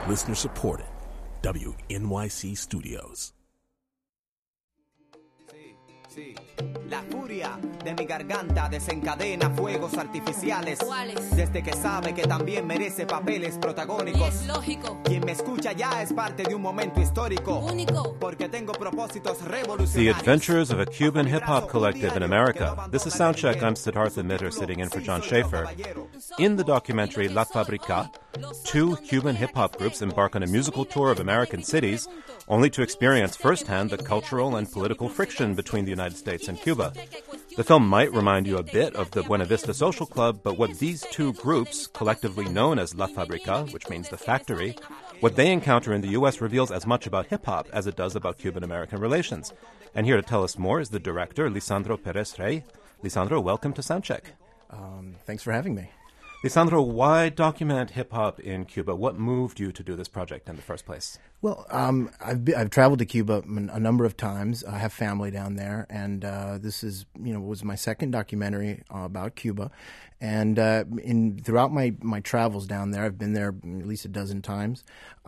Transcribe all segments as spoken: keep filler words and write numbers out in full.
Listener supported. W N Y C Studios. Sí. La furia de mi garganta desencadena fuegos artificiales. ¿Cuáles? Desde que sabe que también merece papeles protagónicos. Es lógico. Quien me escucha ya es parte de un momento histórico. Único. Porque tengo propósitos revolucionarios. The Adventures of a Cuban Hip-Hop Collective in America. This is Soundcheck. I'm Siddhartha Mitter, sitting in for John Schaefer. In the documentary La Fabrica, two Cuban hip-hop groups embark on a musical tour of American cities, only to experience firsthand the cultural and political friction between the United States and Cuba. The film might remind you a bit of the Buena Vista Social Club, but what these two groups, collectively known as La Fabrica, which means the factory, what they encounter in the U S reveals as much about hip-hop as it does about Cuban-American relations. And here to tell us more is the director, Lisandro Perez Rey. Lisandro, welcome to Soundcheck. Um, thanks for having me. Lisandro, why document hip-hop in Cuba? What moved you to do this project in the first place? Well, um, I've been, I've traveled to Cuba a number of times. I have family down there, and uh, this is you know was my second documentary uh, about Cuba. And uh, in throughout my, my travels down there, I've been there at least a dozen times.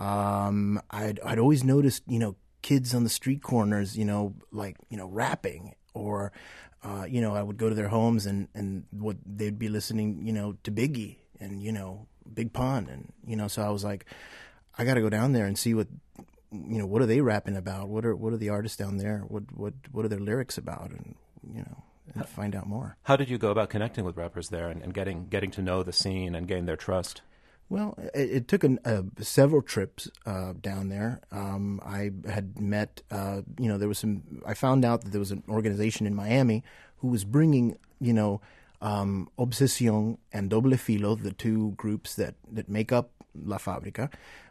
Um, I'd I'd always noticed you know kids on the street corners, you know like you know rapping or. Uh, you know, I would go to their homes and, and what they'd be listening, you know, to Biggie and, you know, Big Pun. And, you know, so I was like, I got to go down there and see what, you know, what are they rapping about? What are what are the artists down there? What what what are their lyrics about? And, you know, and find out more. How did you go about connecting with rappers there and, and getting getting to know the scene and gain their trust? Well, it, it took an, uh, several trips uh, down there. Um, I had met, uh, you know, there was some. I found out that there was an organization in Miami who was bringing, you know, um, Obsesión and Doble Filo, the two groups that, that make up La Fabrica.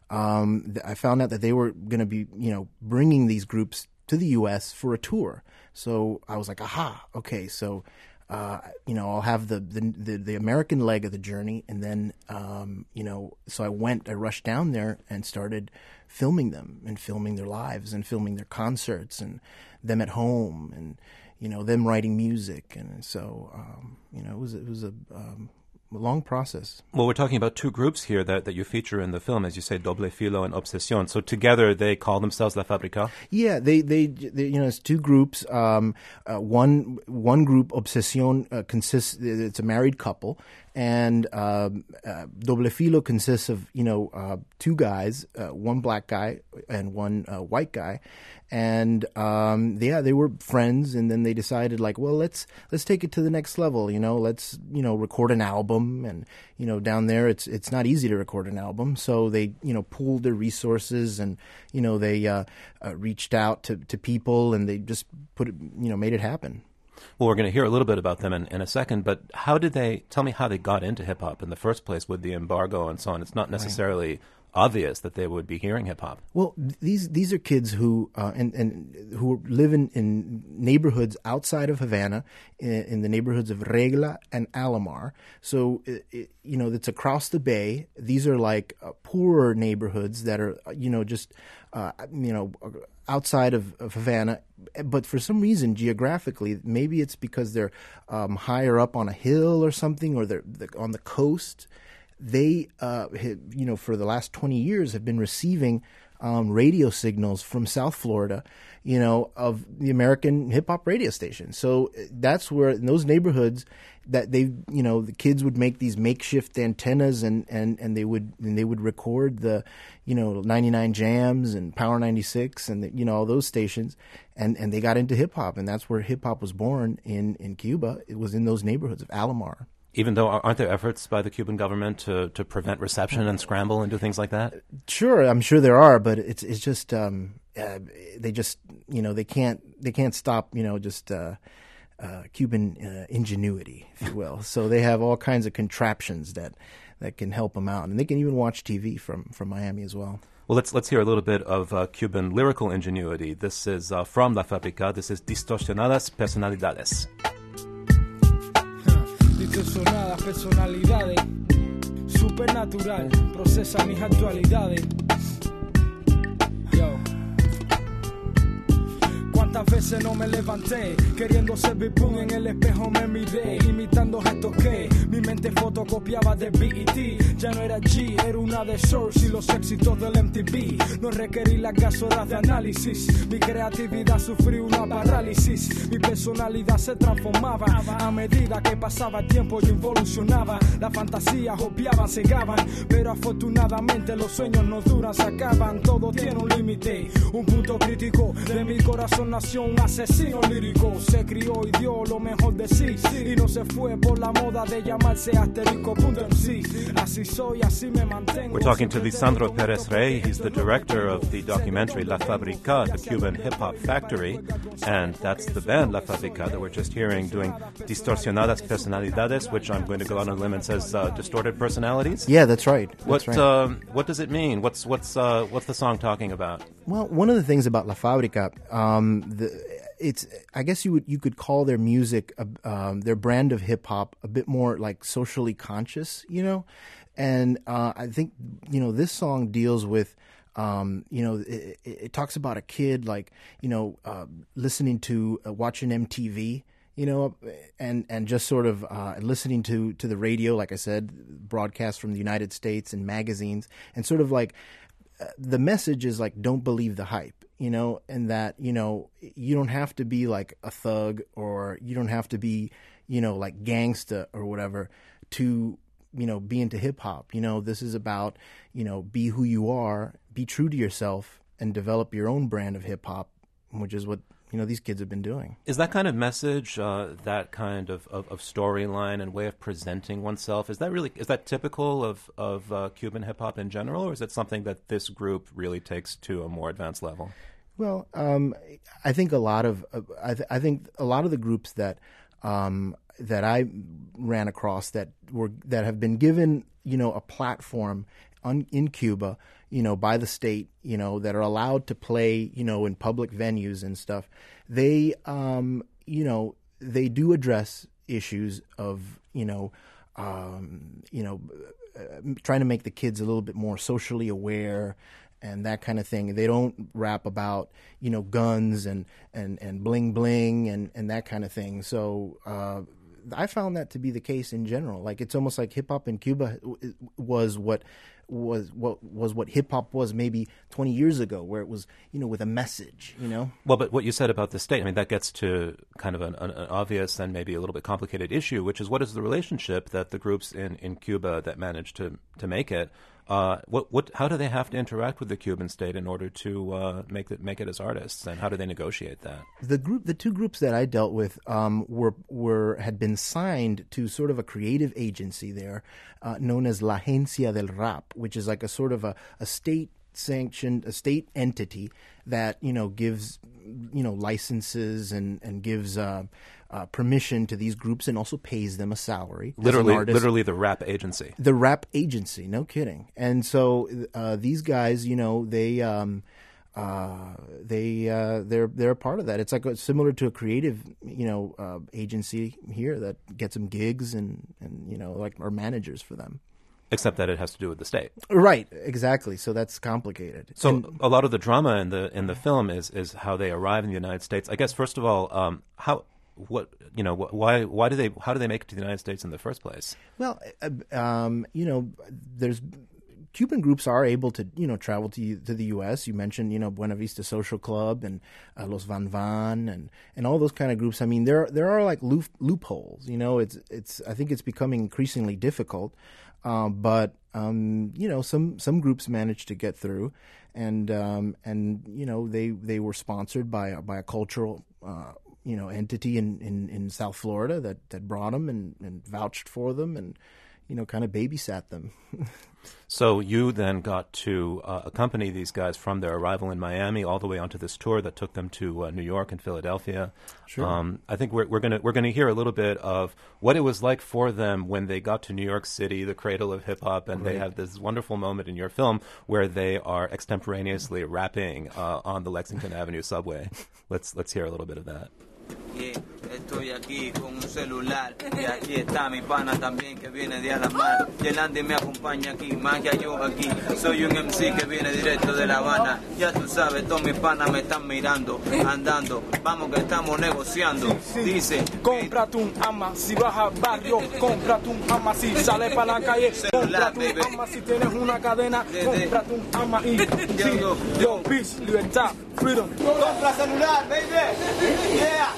Um, I found out that they were going to be, you know, bringing these groups to the U S for a tour. So I was like, aha, okay, so. Uh, you know, I'll have the, the the the American leg of the journey, and then um, you know, so I went, I rushed down there and started filming them and filming their lives and filming their concerts and them at home and you know them writing music, and so um, you know it was it was a, um, a long process. Well, we're talking about two groups here that, that you feature in the film, as you say, Doble Filo and Obsesión. So together they call themselves La Fabrica? Yeah, they, they, they you know, it's two groups. Um, uh, one one group, Obsesión, uh, consists, it's a married couple, and uh, uh, Doble Filo consists of, you know, uh, two guys, uh, one black guy and one uh, white guy. And um, yeah, they were friends, and then they decided, like, well, let's let's take it to the next level. You know, let's you know record an album, and you know down there it's it's not easy to record an album. So they you know pooled their resources, and you know they uh, uh, reached out to, to people, and they just put it, you know made it happen. Well, we're going to hear a little bit about them in, in a second, but how did they tell me how they got into hip hop in the first place with the embargo and so on? It's not necessarily. Right. Obvious that they would be hearing hip hop. Well, these these are kids who uh, and and who live in, in neighborhoods outside of Havana, in, in the neighborhoods of Regla and Alamar. So it, it, you know, it's across the bay. These are like uh, poorer neighborhoods that are you know just uh, you know outside of, of Havana. But for some reason, geographically, maybe it's because they're um, higher up on a hill or something, or they're, they're on the coast. They, uh, you know, for the last twenty years have been receiving um, radio signals from South Florida, you know, of the American hip-hop radio station. So that's where, in those neighborhoods, that they, you know, the kids would make these makeshift antennas, and, and, and they would and they would record the, you know, ninety-nine Jams and Power ninety-six and, the, you know, all those stations, and, and they got into hip-hop, and that's where hip-hop was born in, in Cuba. It was in those neighborhoods of Alamar. Even though, aren't there efforts by the Cuban government to, to prevent reception and scramble and do things like that? Sure, I'm sure there are, but it's it's just um, uh, they just you know they can't they can't stop you know just uh, uh, Cuban uh, ingenuity, if you will. So they have all kinds of contraptions that, that can help them out, and they can even watch T V from, from Miami as well. Well, let's let's hear a little bit of uh, Cuban lyrical ingenuity. This is uh, from La Fabrica. This is Distorsionadas Personalidades. Distorsionadas personalidades, supernatural, procesa mis actualidades. Yo. cuántas veces no me levanté queriendo ser Big Pun, en el espejo me miré imitando gestos que mi mente fotocopiaba de B E T. Ya no era G, era una de Source y los éxitos del M T V. No requerí las gas horas de análisis, mi creatividad sufrió una parálisis, mi personalidad se transformaba a medida que pasaba el tiempo. Yo involucionaba, las fantasías obviaban, cegaban, pero afortunadamente los sueños no duran, se acaban, todo tiene un límite, un punto crítico. De mi corazón nació un asesino lírico, se crió y dio lo mejor de sí, y no se fue por la moda de llamarse asterisco.mc. Así soy, así me mantengo. We're talking to Lisandro Pérez Rey. He's the director of the documentary La Fábrica, the Cuban hip-hop factory, and that's the band La Fábrica that we're just hearing doing Distorsionadas Personalidades, which I'm going to go on a limb and says uh, distorted personalities. Yeah, that's right. That's what right. Um, what does it mean? What's what's uh, what's the song talking about? Well, one of the things about La Fábrica, um, the, it's I guess you would you could call their music, uh, um, their brand of hip hop, a bit more like socially conscious, you know, and uh, I think you know this song deals with. Um, you know, it, it, it talks about a kid like you know uh, listening to uh, watching M T V. You know, and, and just sort of uh, listening to, to the radio, like I said, broadcasts from the United States and magazines, and sort of like uh, the message is like, don't believe the hype, you know, and that, you know, you don't have to be like a thug or you don't have to be, you know, like gangsta or whatever to, you know, be into hip hop. You know, this is about, you know, be who you are, be true to yourself, and develop your own brand of hip hop, which is what, you know, these kids have been doing. Is that kind of message, uh, that kind of, of, of storyline and way of presenting oneself, is that really, is that typical of, of uh, Cuban hip-hop in general, or is it something that this group really takes to a more advanced level? Well, um, I think a lot of, uh, I, th- I think a lot of the groups that um, that I ran across that were, that have been given, you know, a platform on, in Cuba, you know, by the state, you know, that are allowed to play, you know, in public venues and stuff, they, um, you know, they do address issues of, you know, um, you know, uh, trying to make the kids a little bit more socially aware and that kind of thing. They don't rap about, you know, guns and, and, and bling bling and, and that kind of thing. So, uh, I found that to be the case in general. Like, it's almost like hip hop in Cuba was what was what was what hip hop was maybe twenty years ago, where it was, you know, with a message, you know. Well, but what you said about the state, I mean, that gets to kind of an, an, an obvious and maybe a little bit complicated issue, which is what is the relationship that the groups in, in Cuba that managed to to make it, uh, what what how do they have to interact with the Cuban state in order to uh, make it make it as artists, and how do they negotiate that? The group, the two groups that I dealt with, um, were were had been signed to sort of a creative agency there, uh, known as La Agencia del Rap, which is like a sort of a, a state sanctioned, a state entity that, you know, gives, you know, licenses and, and gives uh, uh, permission to these groups and also pays them a salary. Literally, literally the rap agency. The rap agency, no kidding. And so uh, these guys, you know, they... Um, Uh, they uh, they're they're a part of that. It's like a, similar to a creative, you know, uh, agency here that gets them gigs and, and you know, like are managers for them. Except that it has to do with the state, right? Exactly. So that's complicated. So and, a lot of the drama in the in the film is is how they arrive in the United States. I guess first of all, um, how what you know why why do they how do they make it to the United States in the first place? Well, uh, um, you know, there's. Cuban groups are able to, you know, travel to to the U S You mentioned, you know, Buena Vista Social Club and uh, Los Van Van and, and all those kind of groups. I mean, there there are like loop, loopholes. You know, it's it's. I think it's becoming increasingly difficult, uh, but um, you know, some some groups manage to get through, and um, and you know, they they were sponsored by by a cultural uh, you know entity in, in, in South Florida that, that brought them and, and vouched for them and, you know, kind of babysat them. So you then got to uh, accompany these guys from their arrival in Miami all the way onto this tour that took them to uh, New York and Philadelphia. Sure. Um, I think we're, we're gonna we're gonna hear a little bit of what it was like for them when they got to New York City, the cradle of hip hop, and right. They have this wonderful moment in your film where they are extemporaneously rapping uh, on the Lexington Avenue subway. Let's let's hear a little bit of that. Yeah, estoy aquí con un celular y aquí está mi pana también que viene de Alamar. Yelandi me acompaña aquí, magia yo aquí. Soy un M C que viene directo de La Habana. Ya tú sabes, todos mis panas me están mirando, andando. Vamos que estamos negociando. Sí, sí. Dice, cómprate un ama si vas al barrio, cómprate un ama si sales para la calle, Celular, cómprate un baby. ama si tienes una cadena, De- de- cómprate un ama y sí, yo, yo, peace, libertad, freedom. compra celular, baby. Yeah.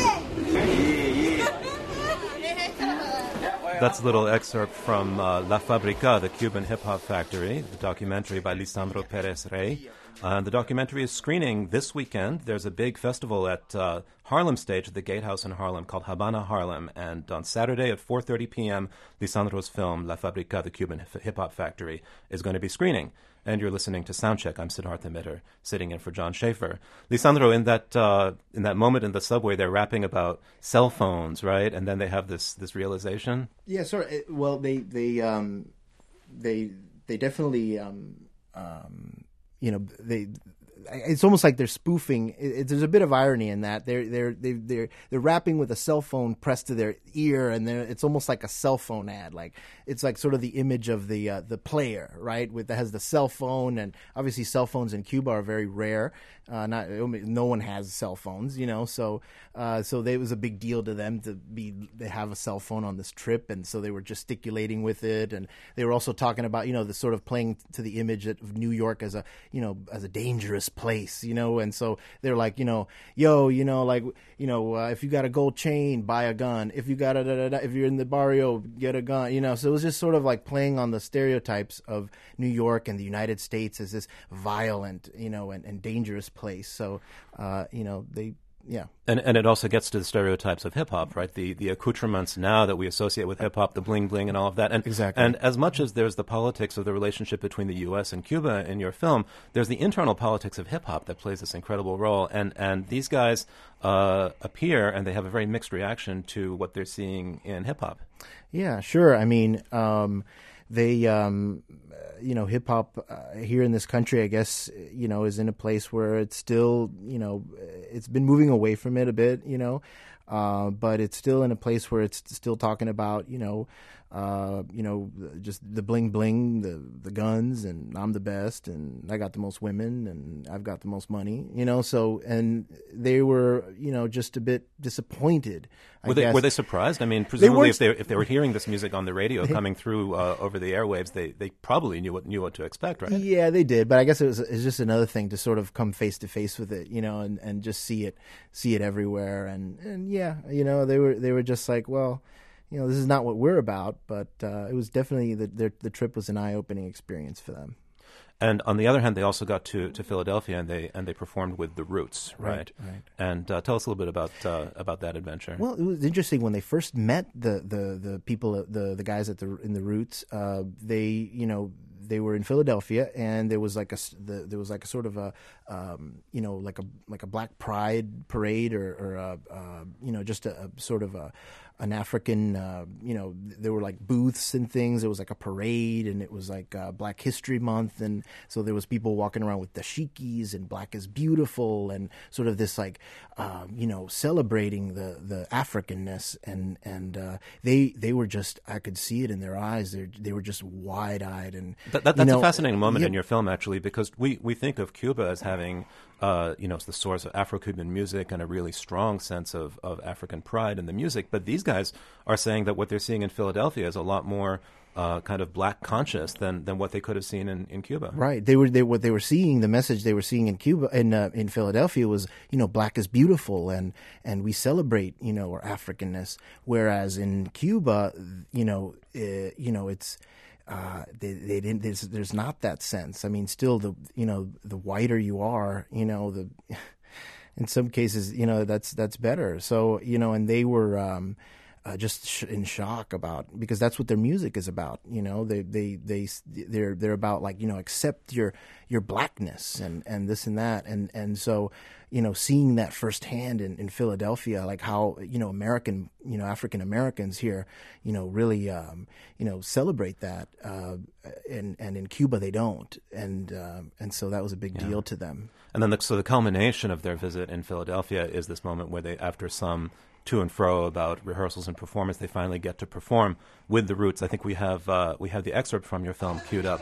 That's a little excerpt from uh, La Fabrica, the Cuban hip-hop factory, the documentary by Lisandro Perez Rey. Uh, the documentary is screening this weekend. There's a big festival at uh, Harlem Stage at the Gatehouse in Harlem called Habana Harlem. And on Saturday at four thirty p.m., Lisandro's film, La Fabrica, the Cuban hip-hop factory, is going to be screening. And you're listening to Soundcheck. I'm Siddhartha Mitter, sitting in for John Schaefer. Lisandro, in that uh, in that moment in the subway, they're rapping about cell phones, right? And then they have this this realization. Yeah, sort of. Well, they they um, they they definitely um, um, you know they. It's almost like they're spoofing. It, it, there's a bit of irony in that they're they're they, they're they're rapping with a cell phone pressed to their ear, and they're, it's almost like a cell phone ad. Like it's like sort of the image of the uh, the player, right? With that has the cell phone, and obviously cell phones in Cuba are very rare. Uh, not no one has cell phones, you know. So uh, so they, it was a big deal to them to be they have a cell phone on this trip, and so they were gesticulating with it, and they were also talking about you know the sort of playing to the image of New York as a you know as a dangerous place, you know, and so they're like, you know, yo, you know, like, you know, uh, if you got a gold chain, buy a gun. If you got a, da, da, da, if you're in the barrio, get a gun, you know. So it was just sort of like playing on the stereotypes of New York and the United States as this violent, you know, and, and dangerous place. So, uh, you know, they, yeah. And and it also gets to the stereotypes of hip hop, right? The the accoutrements now that we associate with hip hop, the bling bling and all of that. And Exactly. And as much as there's the politics of the relationship between the U S and Cuba in your film, there's the internal politics of hip hop that plays this incredible role. And and these guys uh, appear and they have a very mixed reaction to what they're seeing in hip hop. Yeah, sure. I mean, um, they, um, you know, hip hop uh, here in this country, I guess, you know, is in a place where it's still, you know, it's been moving away from it a bit, you know, uh, but it's still in a place where it's still talking about, you know, uh, you know, just the bling bling, the the guns, and I'm the best, and I got the most women, and I've got the most money, you know. So, and they were, you know, just a bit disappointed. I Were they guess. were they surprised? I mean, presumably, weren't- if they if they were hearing this music on the radio coming through uh, over the airwaves, they, they probably knew what knew what to expect, right? Yeah, they did, but I guess it was it's just another thing to sort of come face to face with it, you know, and, and just see it see it everywhere, and, and yeah, you know, they were they were just like, well, you know, this is not what we're about, but uh, it was definitely the their, the trip was an eye opening experience for them. And on the other hand, they also got to, to Philadelphia and they and they performed with the Roots, right? Right, right. And uh, tell us a little bit about uh, about that adventure. Well, it was interesting when they first met the the, the people, the the guys at the in the Roots. Uh, they, you know, they were in Philadelphia, and there was like a s- the, there was like a sort of a um, you know like a like a Black Pride parade or, or a, uh, you know just a, a sort of a an African uh, you know there were like booths and things. It was like a parade, and it was like uh, Black History Month, and so there was people walking around with dashikis and Black is Beautiful, and sort of this like um, you know celebrating the the Africanness, and and uh, they they were just I could see it in their eyes. They they were just wide eyed and. That, that, You that's know, a fascinating moment yeah. in your film, actually, because we, we think of Cuba as having, uh, you know, the source of Afro-Cuban music and a really strong sense of, of African pride in the music. But these guys are saying that what they're seeing in Philadelphia is a lot more uh, kind of Black conscious than, than what they could have seen in, in Cuba. Right. They were they what they were seeing, the message they were seeing in Cuba in uh, in Philadelphia was, you know, Black is beautiful, and and we celebrate, you know, our Africanness. Whereas in Cuba, you know, uh, you know, it's uh, they they didn't. There's, there's not that sense. I mean, still the you know the whiter you are, you know, the in some cases, you know, that's that's better. So you know, and they were. Um, Uh, just sh- in shock about because that's what their music is about. You know, they they they they're they're about like you know accept your your blackness and, and this and that and and so you know seeing that firsthand in, in Philadelphia, like how you know American you know African Americans here you know really um, you know celebrate that uh, and and in Cuba they don't, and um, and so that was a big Yeah. deal to them. And then, the, so the culmination of their visit in Philadelphia is this moment where they, after some to and fro about rehearsals and performance. They finally get to perform with the Roots. I think we have uh, we have the excerpt from your film queued up.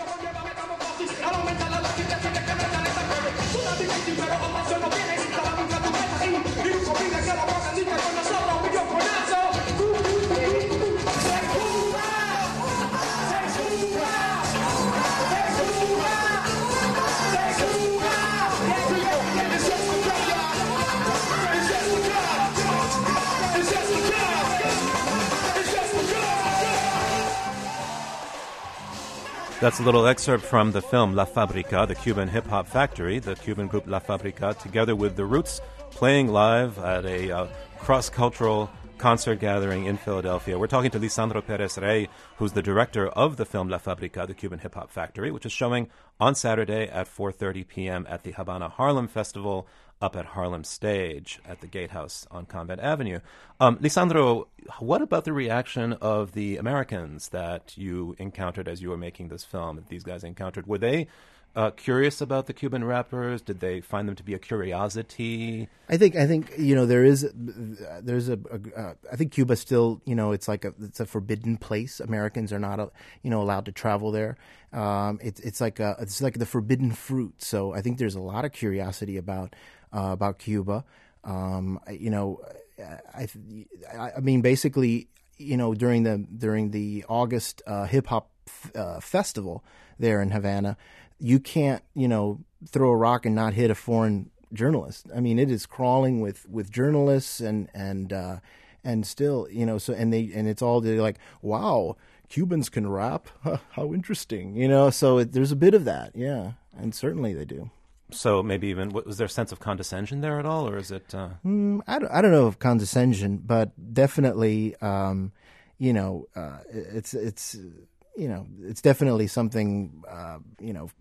That's a little excerpt from the film La Fabrica, the Cuban hip-hop factory, the Cuban group La Fabrica, together with the Roots, playing live at a uh, cross-cultural concert gathering in Philadelphia. We're talking to Lisandro Perez Rey, who's the director of the film La Fabrica, the Cuban hip-hop factory, which is showing on Saturday at four thirty p.m. at the Havana Harlem Festival up at Harlem Stage at the Gatehouse on Convent Avenue. Um, Lisandro, what about the reaction of the Americans that you encountered as you were making this film, that these guys encountered? Were they uh, curious about the Cuban rappers? Did they find them to be a curiosity? I think I think you know there is there's a, a uh, I think Cuba still you know it's like a it's a forbidden place. Americans are not uh, you know allowed to travel there. Um, it's it's like a, it's like the forbidden fruit. So I think there's a lot of curiosity about uh, about Cuba. Um, you know, I, I I mean basically you know during the during the August uh, hip hop f- uh, festival there in Havana, you can't you know throw a rock and not hit a foreign journalist. I mean, it is crawling with, with journalists and and uh, and still, you know. So and they and it's all they're like, wow, Cubans can rap. How interesting, you know. So it, there's a bit of that, yeah, and certainly they do. So maybe even was there a sense of condescension there at all, or is it? Uh... Mm, I don't, I don't know if condescension, but definitely, um, you know, uh, it's it's. You know, it's definitely something, uh, you know,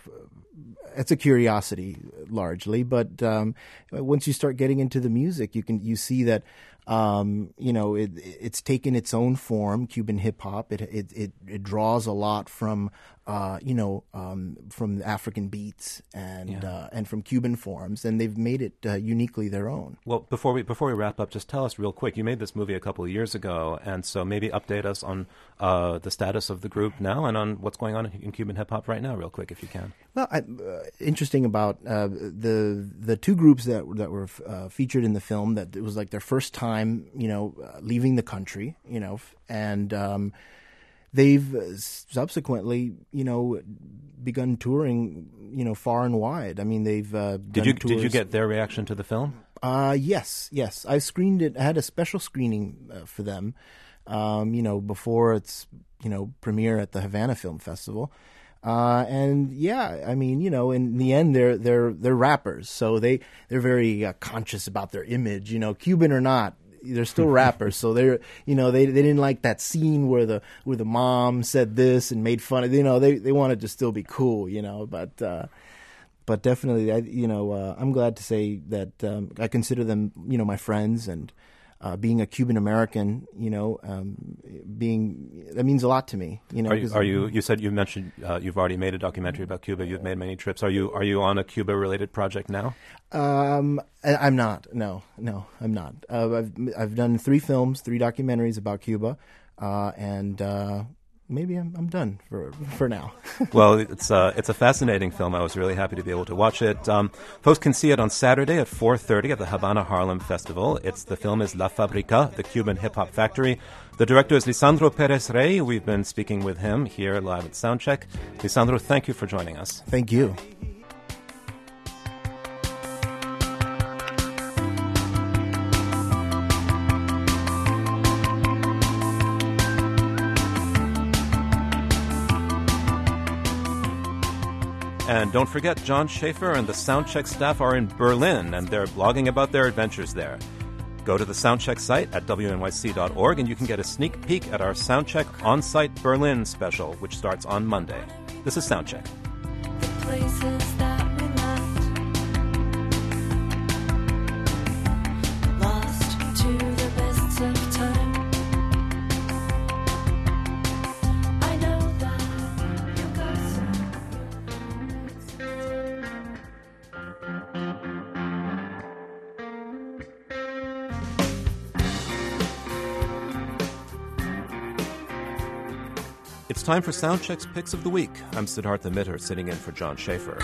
it's a curiosity largely. But um, once you start getting into the music, you can you see that, um, you know, it, it's taken its own form, Cuban hip hop. It, it it it draws a lot from, uh, you know, um, from African beats and yeah. uh, and from Cuban forms, and they've made it uh, uniquely their own. Well, before we before we wrap up, just tell us real quick. You made this movie a couple of years ago, and so maybe update us on uh, the status of the group now and on what's going on in Cuban hip hop right now, real quick, if you can. Well, I, uh, interesting about uh, the the two groups that that were uh, featured in the film, that it was like their first time, you know, uh, leaving the country, you know, and um, they've subsequently, you know, begun touring, you know, far and wide. I mean, they've uh, did you tours. Did you get their reaction to the film? Uh yes, yes. I screened it. I had a special screening uh, for them, um, you know, before its you know premiere at the Havana Film Festival. Uh, and yeah, I mean, you know, in the end, they're they're they're rappers, so they they're very uh, conscious about their image. You know, Cuban or not, they're still rappers. So they're you know they they didn't like that scene where the where the mom said this and made fun of. You know, they they wanted to still be cool. You know, but uh, but definitely, I, you know, uh, I'm glad to say that um, I consider them, you know, my friends. And Uh, being a Cuban American, you know, um, being that means a lot to me. You know, are you? Are you, you said you mentioned uh, you've already made a documentary about Cuba. You've made many trips. Are you? Are you on a Cuba-related project now? Um, I, I'm not. No, no, I'm not. Uh, I've I've done three films, three documentaries about Cuba, uh, and uh, maybe I'm I'm done for for now. Well, it's uh, it's a fascinating film. I was really happy to be able to watch it. Um, folks can see it on Saturday at four thirty at the Havana Harlem Festival. It's the film is La Fabrica, the Cuban hip hop factory. The director is Lisandro Perez Rey. We've been speaking with him here live at Soundcheck. Lisandro, thank you for joining us. Thank you. And don't forget, John Schaefer and the Soundcheck staff are in Berlin, and they're blogging about their adventures there. Go to the Soundcheck site at W N Y C dot org, and you can get a sneak peek at our Soundcheck On-Site Berlin special, which starts on Monday. This is Soundcheck. The places that we left, lost to the mists of time. I know that you got some. It's time for Soundcheck's Picks of the Week. I'm Siddhartha Mitter, sitting in for John Schaefer.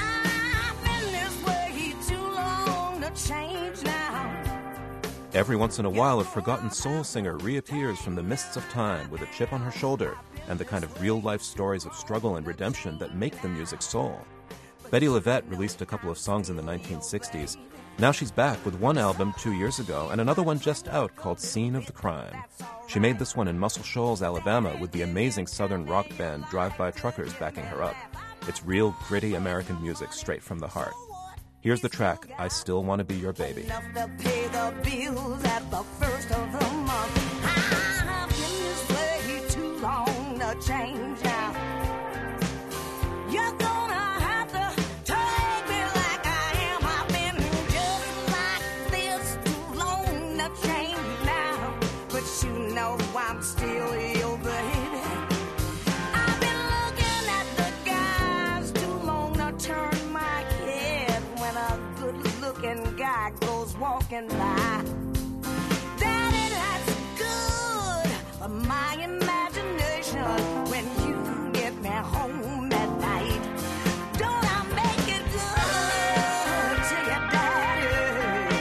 Every once in a while, a forgotten soul singer reappears from the mists of time with a chip on her shoulder and the kind of real-life stories of struggle and redemption that make the music soul. Bettye LaVette released a couple of songs in the nineteen sixties. Now she's back with one album two years ago and another one just out called Scene of the Crime. She made this one in Muscle Shoals, Alabama, with the amazing southern rock band Drive-By Truckers backing her up. It's real, gritty American music straight from the heart. Here's the track, I Still Want to Be Your Baby. Enough to pay the bills at the first of the month. I've been this way too long to change now. You're gonna have to take me like I am. I've been just like this too long to change now. But you know I'm still your baby. I've been looking at the guys too long to turn my head when a good-looking guy goes walking by. Daddy, that's good for my imagination when you get me home at night. Don't I make it good to you, Daddy?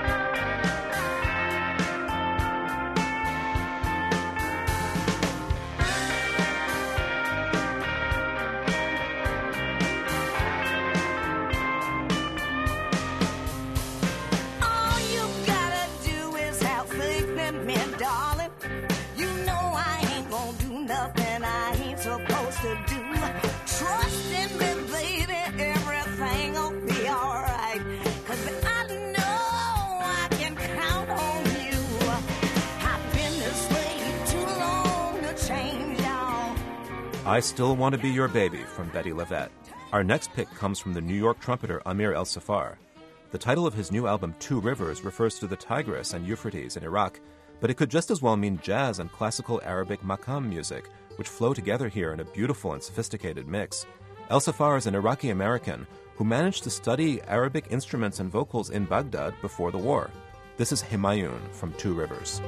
All you gotta do is have faith in me, darling. You know I ain't gonna do nothing I ain't supposed to do. Trust in me, baby, everything'll be alright. 'Cause I know I can count on you. I've been this way too long to change, y'all. I Still Want to Be Your Baby from Bettye LaVette. Our next pick comes from the New York trumpeter Amir El-Safar. The title of his new album, Two Rivers, refers to the Tigris and Euphrates in Iraq, but it could just as well mean jazz and classical Arabic maqam music, which flow together here in a beautiful and sophisticated mix. El-Safar is an Iraqi-American who managed to study Arabic instruments and vocals in Baghdad before the war. This is Himayun from Two Rivers.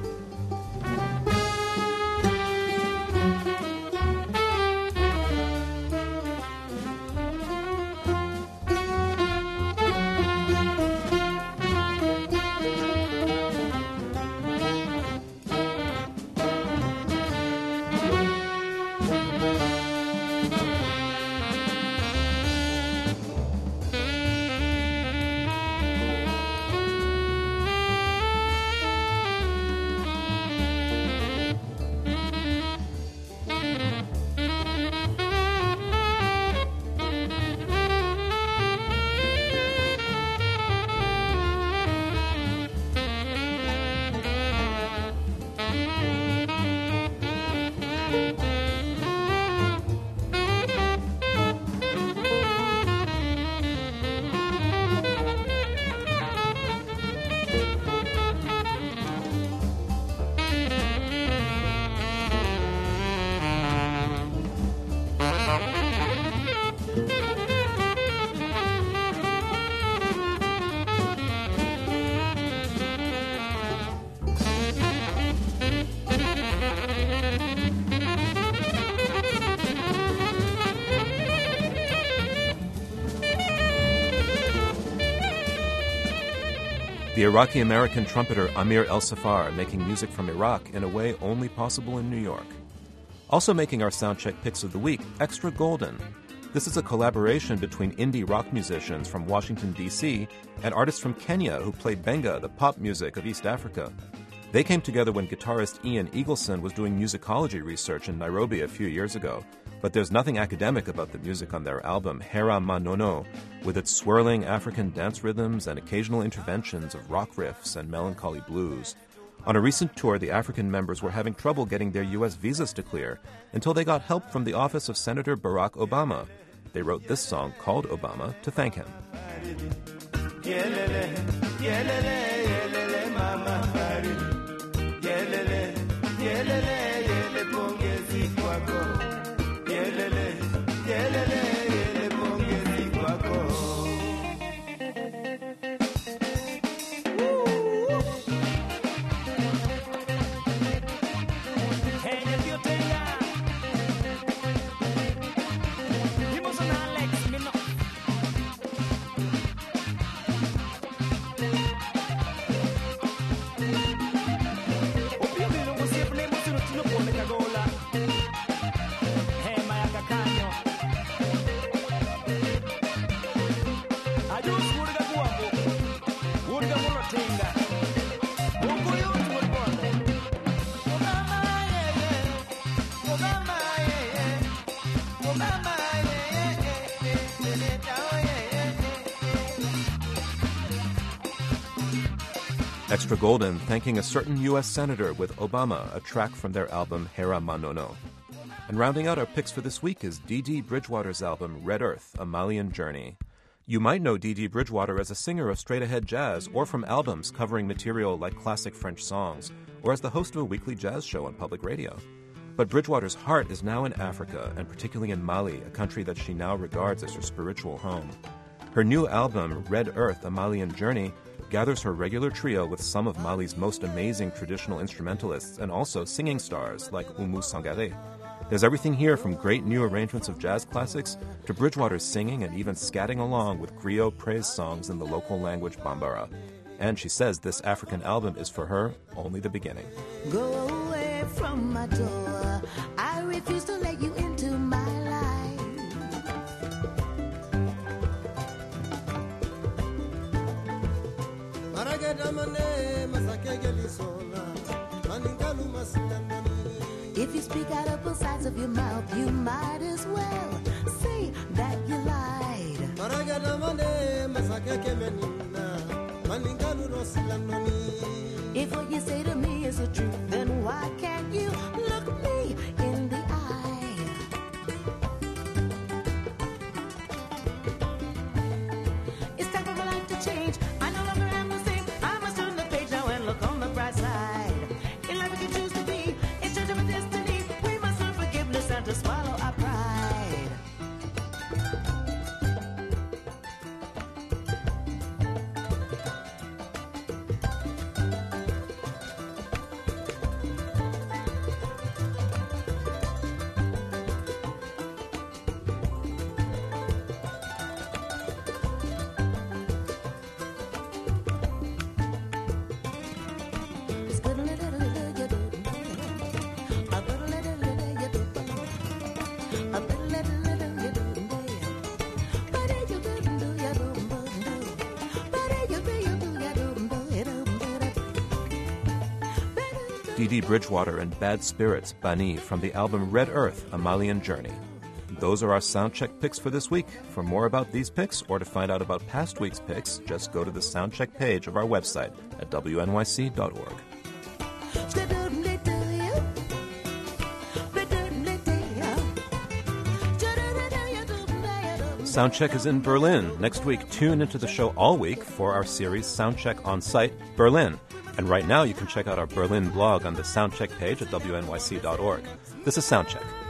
The Iraqi-American trumpeter Amir El-Safar making music from Iraq in a way only possible in New York. Also making our Soundcheck Picks of the Week, Extra Golden. This is a collaboration between indie rock musicians from Washington, D C and artists from Kenya who play benga, the pop music of East Africa. They came together when guitarist Ian Eagleson was doing musicology research in Nairobi a few years ago, but there's nothing academic about the music on their album, Hera Manono, with its swirling African dance rhythms and occasional interventions of rock riffs and melancholy blues. On a recent tour, the African members were having trouble getting their U S visas to clear until they got help from the office of Senator Barack Obama. They wrote this song called Obama to thank him. Extra Golden thanking a certain U S senator with Obama, a track from their album Hera Manono. And rounding out our picks for this week is Dee Dee Bridgewater's album Red Earth, A Malian Journey. You might know Dee Dee Bridgewater as a singer of straight-ahead jazz or from albums covering material like classic French songs, or as the host of a weekly jazz show on public radio. But Bridgewater's heart is now in Africa, and particularly in Mali, a country that she now regards as her spiritual home. Her new album, Red Earth, A Malian Journey, gathers her regular trio with some of Mali's most amazing traditional instrumentalists and also singing stars like Oumou Sangaré. There's everything here from great new arrangements of jazz classics to Bridgewater singing and even scatting along with griot praise songs in the local language Bambara. And she says this African album is for her only the beginning. Go away from my door. I refuse to let you into my life. If you speak out of both sides of your mouth, you might as well say that you lied. If what you say to me is the truth, then why can't you look me in the eye? It's time for my life to change. I no longer am the same. I must turn the page now and look on the bright side. In life we can choose to be in charge of our destiny. We must learn forgiveness and to swallow our pride. Dee Dee Bridgewater and Bad Spirits, Bani, from the album Red Earth, A Malian Journey. Those are our Soundcheck picks for this week. For more about these picks or to find out about past week's picks, just go to the Soundcheck page of our website at W N Y C dot org. Soundcheck is in Berlin. Next week, tune into the show all week for our series Soundcheck on Site, Berlin. And right now, you can check out our Berlin blog on the Soundcheck page at W N Y C dot org. This is Soundcheck.